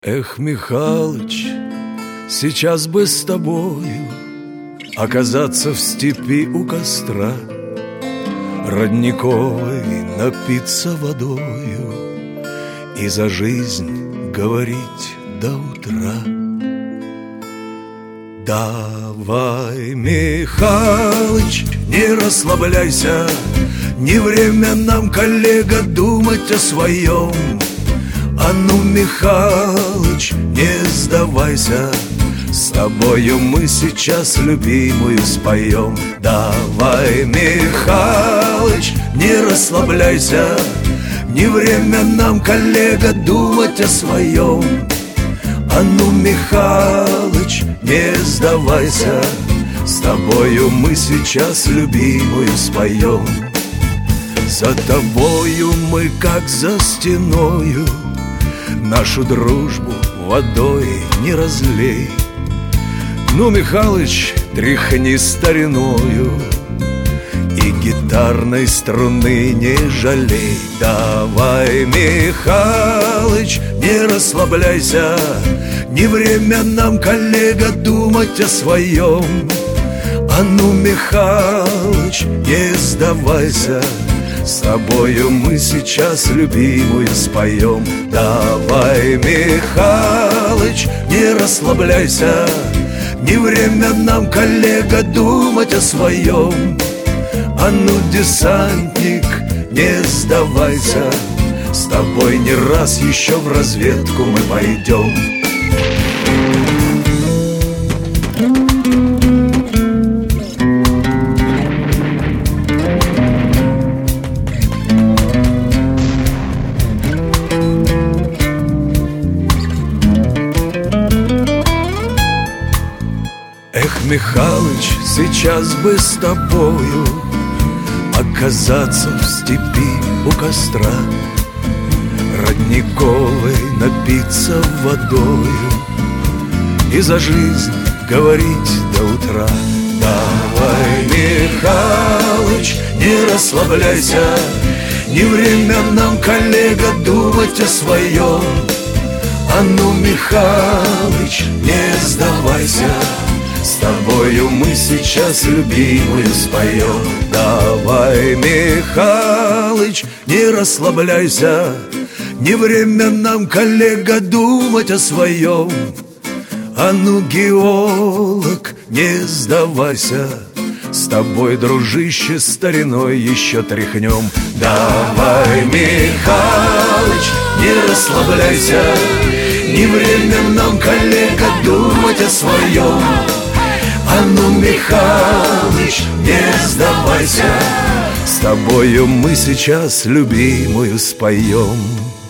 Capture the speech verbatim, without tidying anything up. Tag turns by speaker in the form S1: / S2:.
S1: Эх, Михалыч, сейчас бы с тобою оказаться в степи у костра, родниковой напиться водою и за жизнь говорить до утра. Давай, Михалыч, не расслабляйся, не время нам, коллега, думать о своем. А ну, Михалыч, не сдавайся, с тобою мы сейчас любимую споем. Давай, Михалыч, не расслабляйся, не время нам, коллега, думать о своем. А ну, Михалыч, не сдавайся, с тобою мы сейчас любимую споем. За тобою мы, как за стеною, нашу дружбу водой не разлей. Ну, Михалыч, тряхни стариною и гитарной струны не жалей. Давай, Михалыч, не расслабляйся, не время нам, коллега, думать о своем. А ну, Михалыч, не сдавайся, с тобою мы сейчас любимую споем. Давай, Михалыч, не расслабляйся, не время нам, коллега, думать о своем. А ну, десантник, не сдавайся, с тобой не раз еще в разведку мы пойдем. Эх, Михалыч, сейчас бы с тобою оказаться в степи у костра, родниковой напиться водою и за жизнь говорить до утра. Давай, Михалыч, не расслабляйся, не время нам, коллега, думать о своем. А ну, Михалыч, не сдавайся, с тобою мы сейчас любимую споем. Давай, Михалыч, не расслабляйся, не время нам, коллега, думать о своем. А ну, геолог, не сдавайся, с тобой, дружище, стариной еще тряхнем. Давай, Михалыч, не расслабляйся, не время нам, коллега, думать о своем. А ну, Михалыч, не сдавайся, с тобою мы сейчас любимую споем.